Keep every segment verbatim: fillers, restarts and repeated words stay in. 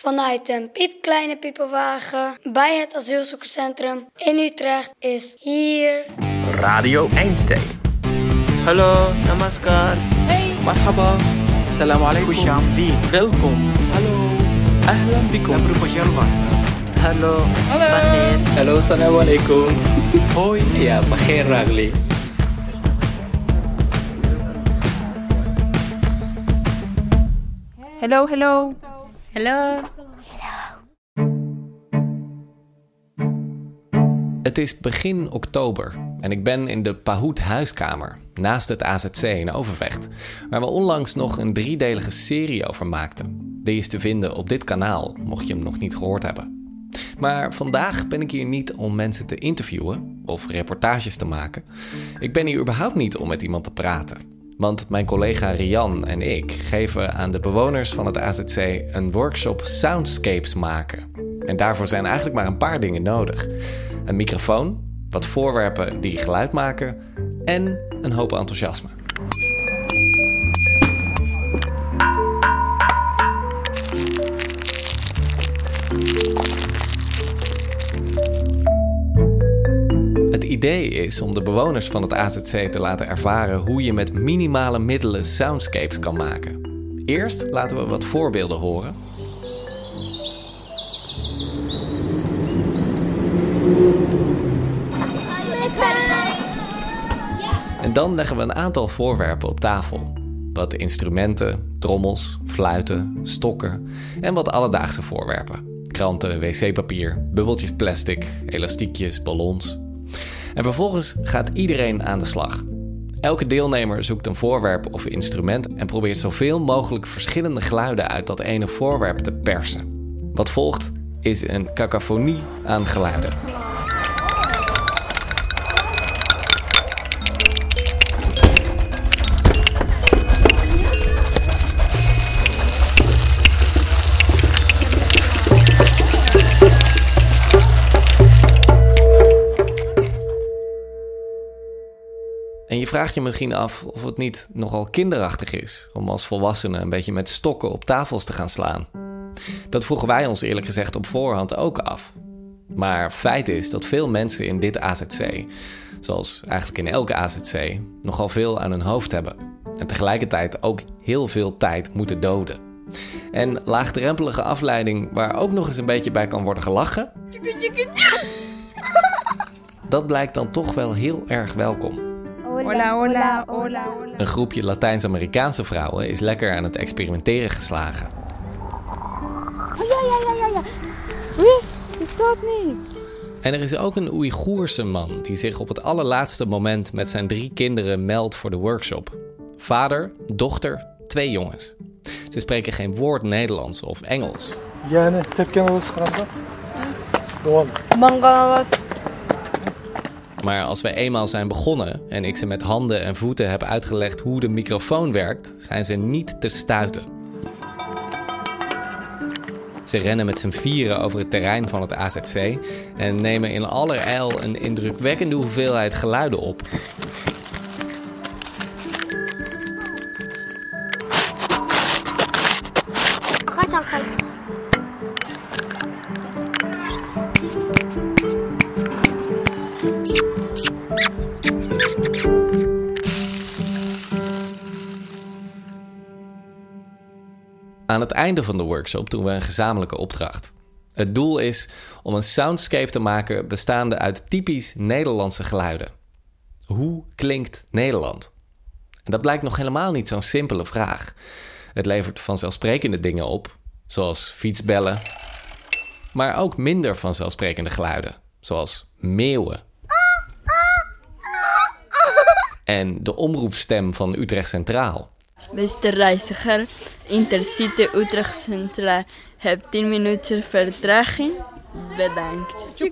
vanuit een piepkleine piepelwagen bij het asielzoekerscentrum in Utrecht is hier Radio Eindstein. Hallo, namaskar. Hey. Marhaba. Salam alaikum. Khushamdeed. Welkom. Hallo. Ahlan bikum. Nabruko jalwat. Hallo. Hallo. Bakhair. Hallo, salam alaikum. Hoi. Ja, bakhair ragli. Hello, hello. Hallo. Het is begin oktober en ik ben in de Pahoed huiskamer, naast het A Z C in Overvecht, waar we onlangs nog een driedelige serie over maakten. Die is te vinden op dit kanaal, mocht je hem nog niet gehoord hebben. Maar vandaag ben ik hier niet om mensen te interviewen of reportages te maken. Ik ben hier überhaupt niet om met iemand te praten. Want mijn collega Rian en ik geven aan de bewoners van het A Z C een workshop soundscapes maken. En daarvoor zijn eigenlijk maar een paar dingen nodig. Een microfoon, wat voorwerpen die geluid maken en een hoop enthousiasme. Het idee is om de bewoners van het A Z C te laten ervaren hoe je met minimale middelen soundscapes kan maken. Eerst laten we wat voorbeelden horen. En dan leggen we een aantal voorwerpen op tafel. Wat instrumenten, trommels, fluiten, stokken en wat alledaagse voorwerpen. Kranten, wc-papier, bubbeltjes plastic, elastiekjes, ballons. En vervolgens gaat iedereen aan de slag. Elke deelnemer zoekt een voorwerp of instrument en probeert zoveel mogelijk verschillende geluiden uit dat ene voorwerp te persen. Wat volgt is een cacophonie aan geluiden. En je vraagt je misschien af of het niet nogal kinderachtig is om als volwassene een beetje met stokken op tafels te gaan slaan. Dat vroegen wij ons eerlijk gezegd op voorhand ook af. Maar feit is dat veel mensen in dit A Z C, zoals eigenlijk in elke A Z C, nogal veel aan hun hoofd hebben. En tegelijkertijd ook heel veel tijd moeten doden. En laagdrempelige afleiding waar ook nog eens een beetje bij kan worden gelachen, dat blijkt dan toch wel heel erg welkom. Hola, hola, hola, hola. Een groepje Latijns-Amerikaanse vrouwen is lekker aan het experimenteren geslagen. Oh, ja, ja, ja, ja, ja. Oei, dat staat niet. En er is ook een Oeigoerse man die zich op het allerlaatste moment met zijn drie kinderen meldt voor de workshop. Vader, dochter, twee jongens. Ze spreken geen woord Nederlands of Engels. Yani tepken was gramda. Doğal. Manga was. Maar als we eenmaal zijn begonnen en ik ze met handen en voeten heb uitgelegd hoe de microfoon werkt, zijn ze niet te stuiten. Ze rennen met z'n vieren over het terrein van het A Z C en nemen in allerijl een indrukwekkende hoeveelheid geluiden op. Aan het einde van de workshop doen we een gezamenlijke opdracht. Het doel is om een soundscape te maken bestaande uit typisch Nederlandse geluiden. Hoe klinkt Nederland? En dat blijkt nog helemaal niet zo'n simpele vraag. Het levert vanzelfsprekende dingen op, zoals fietsbellen, maar ook minder vanzelfsprekende geluiden, zoals meeuwen. En de omroepstem van Utrecht Centraal. Beste reiziger, Intercity Utrecht Centraal. Heb tien minuten vertraging. Bedankt.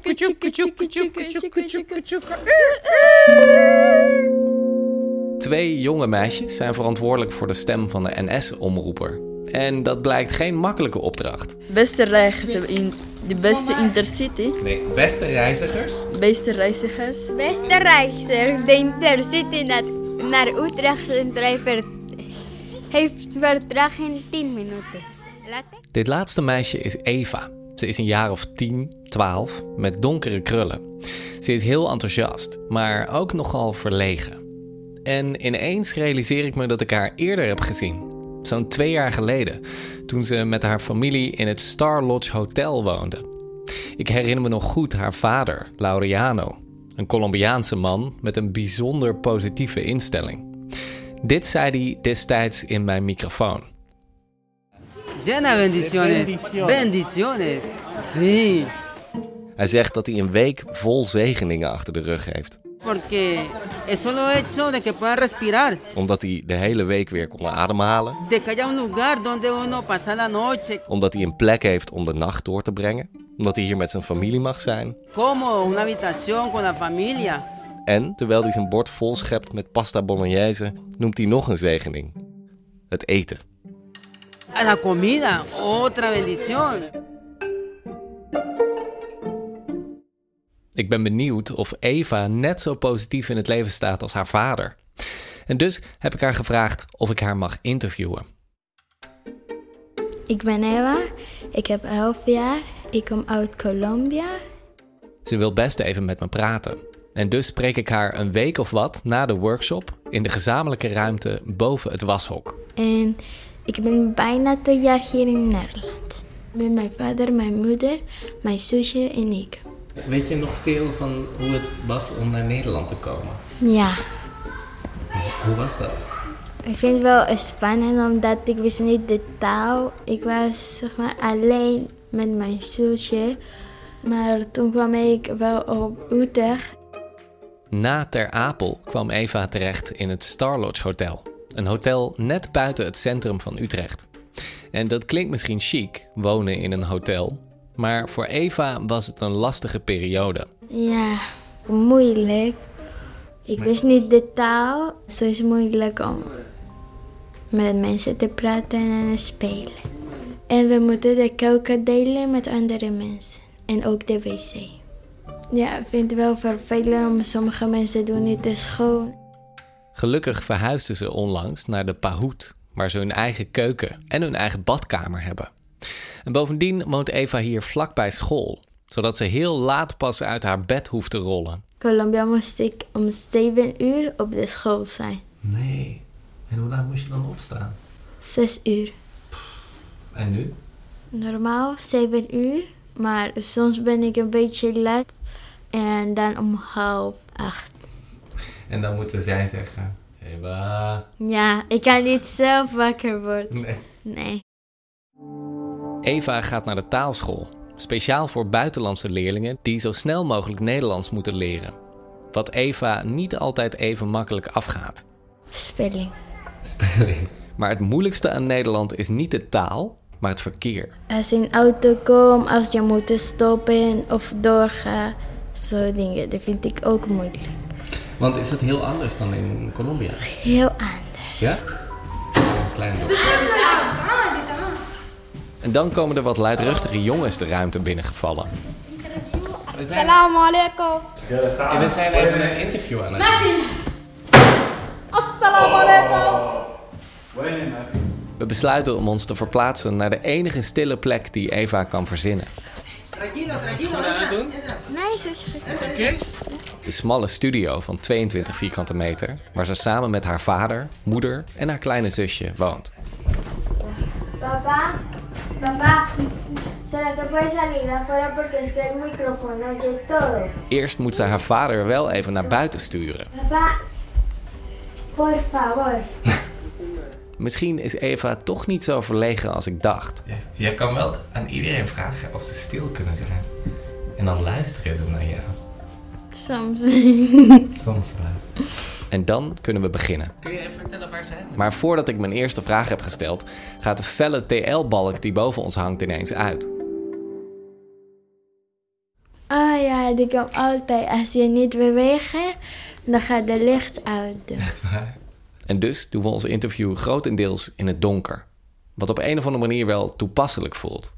Twee jonge meisjes zijn verantwoordelijk voor de stem van de N S-omroeper. En dat blijkt geen makkelijke opdracht. Beste reizigers, in de beste Intercity. Nee, beste reizigers. Beste reizigers. Beste reizigers, de Intercity naar, naar Utrecht Centraal ver, heeft vertraging tien minuten. Latte. Dit laatste meisje is Eva. Ze is een jaar of tien, twaalf, met donkere krullen. Ze is heel enthousiast, maar ook nogal verlegen. En ineens realiseer ik me dat ik haar eerder heb gezien. Zo'n twee jaar geleden, toen ze met haar familie in het Star Lodge Hotel woonde. Ik herinner me nog goed haar vader, Laureano. Een Colombiaanse man met een bijzonder positieve instelling. Dit zei hij destijds in mijn microfoon. Llena bendiciones. Bendiciones. Sí. Hij zegt dat hij een week vol zegeningen achter de rug heeft. Porque eso lo he hecho de que puedan respirar. Omdat hij de hele week weer kon ademhalen. De que haya un lugar donde uno pasa la noche. Omdat hij een plek heeft om de nacht door te brengen. Omdat hij hier met zijn familie mag zijn. Como una habitación con la familia. En terwijl hij zijn bord vol schept met pasta bolognese, noemt hij nog een zegening. Het eten. A la comida, otra bendición. Ik ben benieuwd of Eva net zo positief in het leven staat als haar vader. En dus heb ik haar gevraagd of ik haar mag interviewen. Ik ben Eva, ik heb elf jaar, ik kom uit Colombia. Ze wil best even met me praten. En dus spreek ik haar een week of wat na de workshop in de gezamenlijke ruimte boven het washok. En ik ben bijna twee jaar hier in Nederland. Met mijn vader, mijn moeder, mijn zusje en ik. Weet je nog veel van hoe het was om naar Nederland te komen? Ja. Hoe was dat? Ik vind het wel spannend omdat ik wist niet de taal. Ik was zeg maar alleen met mijn zusje. Maar toen kwam ik wel op Utrecht. Na Ter Apel kwam Eva terecht in het Star Lodge Hotel. Een hotel net buiten het centrum van Utrecht. En dat klinkt misschien chic, wonen in een hotel. Maar voor Eva was het een lastige periode. Ja, moeilijk. Ik wist niet de taal. Zo is het moeilijk om met mensen te praten en spelen. En we moeten de keuken delen met andere mensen. En ook de wc. Ja, ik vind het wel vervelend, omdat sommige mensen doen niet de schoon. Gelukkig verhuisden ze onlangs naar de Pahout, waar ze hun eigen keuken en hun eigen badkamer hebben. En bovendien woont Eva hier vlakbij school, zodat ze heel laat pas uit haar bed hoeft te rollen. In Colombia moest ik om zeven uur op de school zijn. Nee. En hoe laat moest je dan opstaan? Zes uur. En nu? Normaal zeven uur, maar soms ben ik een beetje laat en dan om half acht. En dan moeten zij zeggen, Eva. Ja, ik kan niet zelf wakker worden. Nee. Nee. Eva gaat naar de taalschool, speciaal voor buitenlandse leerlingen die zo snel mogelijk Nederlands moeten leren. Wat Eva niet altijd even makkelijk afgaat. Spelling. Spelling. Maar het moeilijkste aan Nederland is niet de taal, maar het verkeer. Als je in een auto komt, als je moet stoppen of doorgaan, zo dingen, dat vind ik ook moeilijk. Want is dat heel anders dan in Colombia? Heel anders. Ja? Een klein dorp. En dan komen er wat luidruchtige jongens de ruimte binnengevallen. Assalamu alaikum. En we zijn even een interview aan het doen. Assalamu alaikum. We besluiten om ons te verplaatsen naar de enige stille plek die Eva kan verzinnen. Nee, zo is het. De smalle studio van tweeëntwintig vierkante meter, waar ze samen met haar vader, moeder en haar kleine zusje woont. Papa, papa, ¿será que puedes salir afuera porque es que el micrófono oye todo? Eerst moet ze haar vader wel even naar buiten sturen. Papa, por favor. Misschien is Eva toch niet zo verlegen als ik dacht. Ja, jij kan wel aan iedereen vragen of ze stil kunnen zijn. En dan luisteren ze naar jou. Soms. Soms luisteren. En dan kunnen we beginnen. Kun je even vertellen waar zijn? Maar voordat ik mijn eerste vraag heb gesteld, gaat de felle T L-balk die boven ons hangt ineens uit. Ah ja, die komt altijd. Als je niet beweegt, dan gaat de licht uit. Echt waar? En dus doen we ons interview grotendeels in het donker. Wat op een of andere manier wel toepasselijk voelt.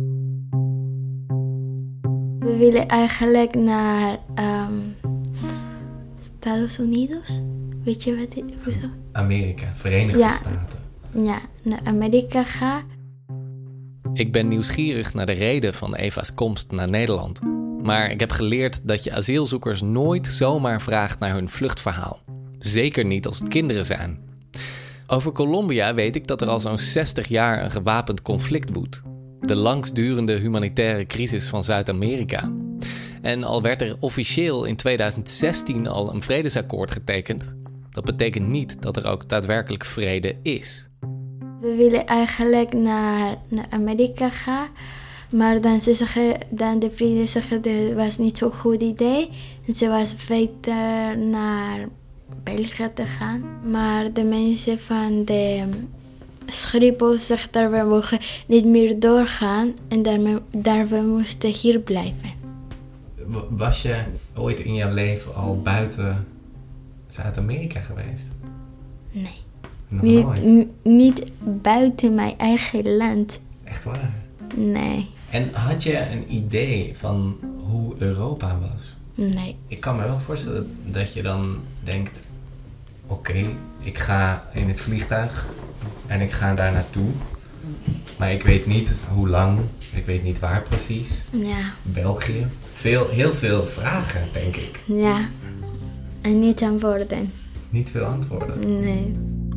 We willen eigenlijk naar um, Estados Unidos. Weet je wat het is? Amerika, Verenigde Ja. Staten. Ja, naar Amerika gaan. Ik ben nieuwsgierig naar de reden van Eva's komst naar Nederland. Maar ik heb geleerd dat je asielzoekers nooit zomaar vraagt naar hun vluchtverhaal. Zeker niet als het kinderen zijn. Over Colombia weet ik dat er al zo'n zestig jaar een gewapend conflict woedt. De langstdurende humanitaire crisis van Zuid-Amerika. En al werd er officieel in tweeduizend zestien al een vredesakkoord getekend, dat betekent niet dat er ook daadwerkelijk vrede is. We willen eigenlijk naar, naar Amerika gaan, maar dan, ze zeggen, dan de vrienden zeggen dat was niet zo'n goed idee. En ze was beter naar België te gaan. Maar de mensen van de Schiphol zeggen dat we mogen niet meer doorgaan en dat daar we moesten hier blijven. Was je ooit in jouw leven al buiten Zuid-Amerika geweest? Nee. Nog niet, nooit? n- niet buiten mijn eigen land. Echt waar? Nee. En had je een idee van hoe Europa was? Nee. Ik kan me wel voorstellen dat je dan denkt, oké, okay, ik ga in het vliegtuig en ik ga daar naartoe. Maar ik weet niet hoe lang, ik weet niet waar precies. Ja. België. Veel, heel veel vragen, denk ik. Ja. En niet antwoorden. Niet veel antwoorden? Nee.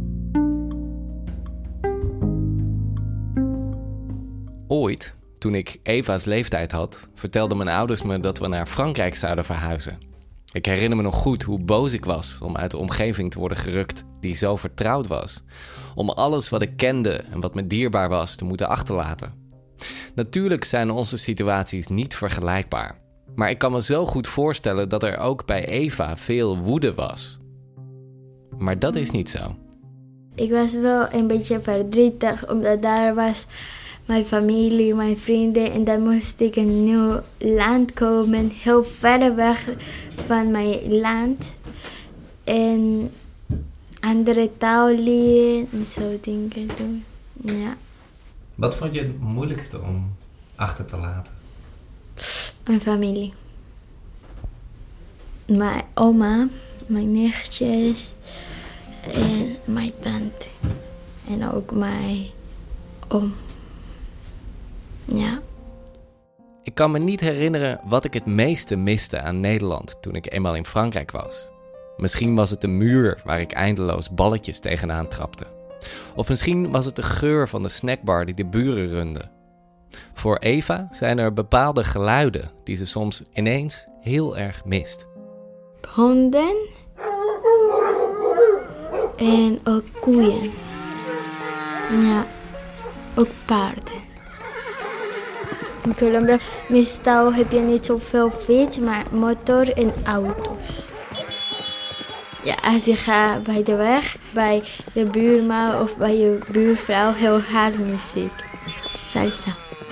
Ooit, toen ik Eva's leeftijd had, vertelden mijn ouders me dat we naar Frankrijk zouden verhuizen. Ik herinner me nog goed hoe boos ik was om uit de omgeving te worden gerukt die zo vertrouwd was. Om alles wat ik kende en wat me dierbaar was te moeten achterlaten. Natuurlijk zijn onze situaties niet vergelijkbaar. Maar ik kan me zo goed voorstellen dat er ook bij Eva veel woede was. Maar dat is niet zo. Ik was wel een beetje verdrietig, omdat daar was mijn familie, mijn vrienden. En dan moest ik een nieuw land komen, heel ver weg van mijn land. En andere taal leren en zo dingen doen. Ja. Wat vond je het moeilijkste om achter te laten? Mijn familie. Mijn oma, mijn nichtjes en mijn tante. En ook mijn oom. Ja. Ik kan me niet herinneren wat ik het meeste miste aan Nederland toen ik eenmaal in Frankrijk was. Misschien was het de muur waar ik eindeloos balletjes tegenaan trapte. Of misschien was het de geur van de snackbar die de buren runden. Voor Eva zijn er bepaalde geluiden die ze soms ineens heel erg mist. Honden en ook koeien. Ja, ook paarden. In Colombia meestal heb je niet zoveel fiets, maar motor en auto's. Ja, als je gaat bij de weg, bij de buurman of bij je buurvrouw, heel hard muziek. Salsa.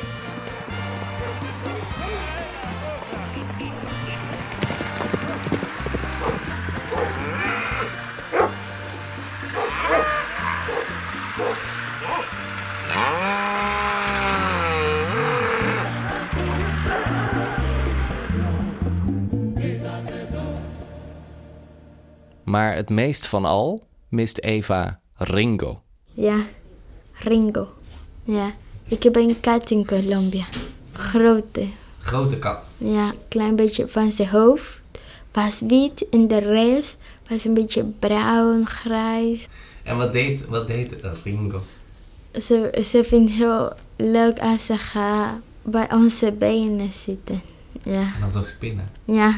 Maar het meest van al mist Eva Ringo. Ja, Ringo. Ja, ik heb een kat in Colombia. Grote. Grote kat? Ja, klein beetje van zijn hoofd. Was wit en de rest was een beetje bruin, grijs. En wat deed, wat deed Ringo? Ze, ze vindt het heel leuk als ze gaat bij onze benen zitten. Ja. En dan zo spinnen? Ja.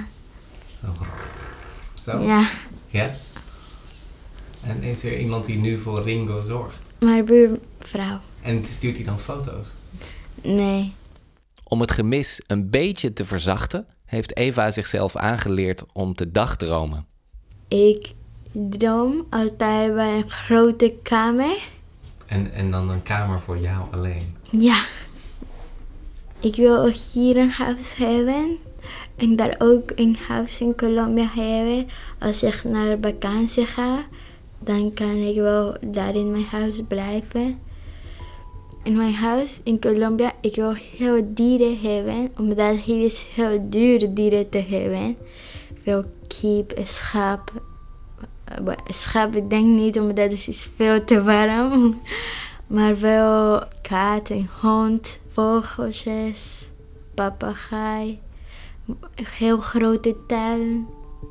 Zo? Ja. Ja? En is er iemand die nu voor Ringo zorgt? Mijn buurvrouw. En stuurt hij dan foto's? Nee. Om het gemis een beetje te verzachten, heeft Eva zichzelf aangeleerd om te dagdromen. Ik droom altijd bij een grote kamer. En, en dan een kamer voor jou alleen? Ja. Ik wil hier een huis hebben. En daar ook een huis in Colombia hebben. Als ik naar de vakantie ga, dan kan ik wel daar in mijn huis blijven. In mijn huis in Colombia, ik wil heel dieren hebben, omdat hier is heel duur dieren te hebben. Veel kip, schaap. Schaap, ik denk niet, omdat het is veel te warm. Maar wel kat en hond, vogeltjes, papegaai, een heel grote tuin.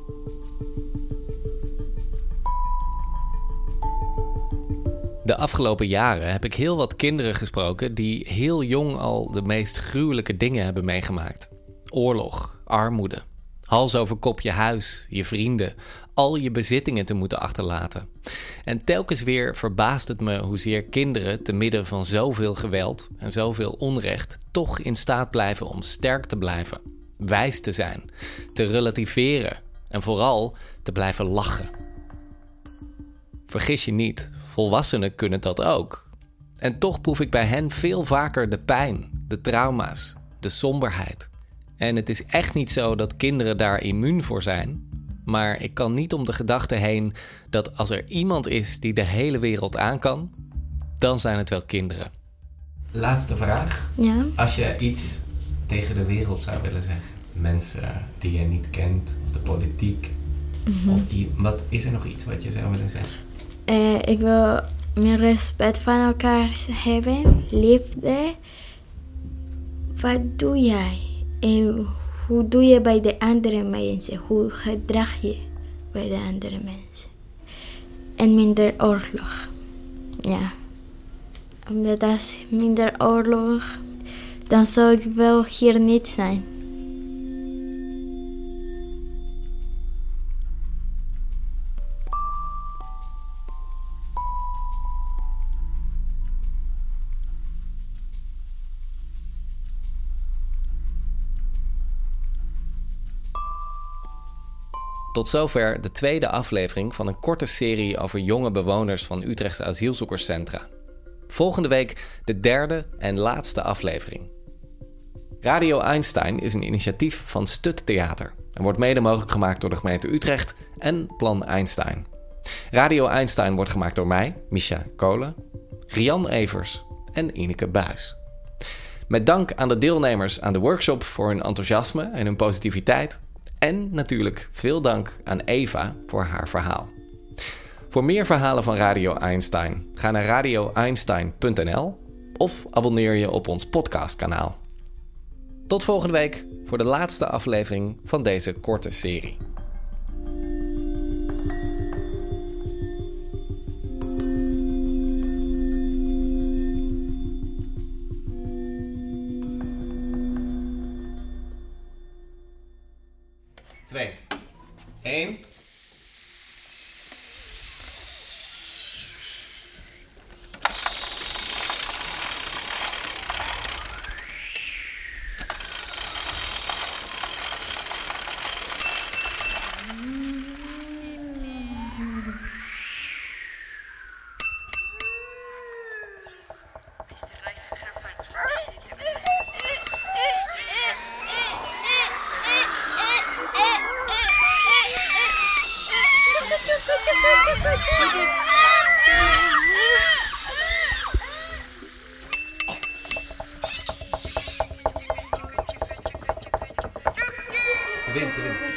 De afgelopen jaren heb ik heel wat kinderen gesproken die heel jong al de meest gruwelijke dingen hebben meegemaakt. Oorlog, armoede, hals over kop je huis, je vrienden, al je bezittingen te moeten achterlaten. En telkens weer verbaast het me hoezeer kinderen te midden van zoveel geweld en zoveel onrecht toch in staat blijven om sterk te blijven, wijs te zijn, te relativeren en vooral te blijven lachen. Vergis je niet, volwassenen kunnen dat ook. En toch proef ik bij hen veel vaker de pijn, de trauma's, de somberheid. En het is echt niet zo dat kinderen daar immuun voor zijn. Maar ik kan niet om de gedachte heen dat als er iemand is die de hele wereld aan kan, dan zijn het wel kinderen. Laatste vraag. Ja? Als je iets tegen de wereld zou willen zeggen. Mensen die je niet kent, of de politiek. Mm-hmm. Of die, wat, is er nog iets wat je zou willen zeggen? Uh, ik wil meer respect van elkaar hebben, liefde. Wat doe jij? En hoe doe je bij de andere mensen? Hoe gedrag je bij de andere mensen? En minder oorlog. Ja. Omdat als minder oorlog, dan zou ik wel hier niet zijn. Tot zover de tweede aflevering van een korte serie over jonge bewoners van Utrechtse asielzoekerscentra. Volgende week de derde en laatste aflevering. Radio Einstein is een initiatief van Stut Theater en wordt mede mogelijk gemaakt door de gemeente Utrecht en Plan Einstein. Radio Einstein wordt gemaakt door mij, Misha Kolen, Rian Evers en Ineke Buis. Met dank aan de deelnemers aan de workshop voor hun enthousiasme en hun positiviteit. En natuurlijk veel dank aan Eva voor haar verhaal. Voor meer verhalen van Radio Einstein ga naar radio einstein punt n l of abonneer je op ons podcastkanaal. Tot volgende week voor de laatste aflevering van deze korte serie. Twee. Eén. Wind, wind.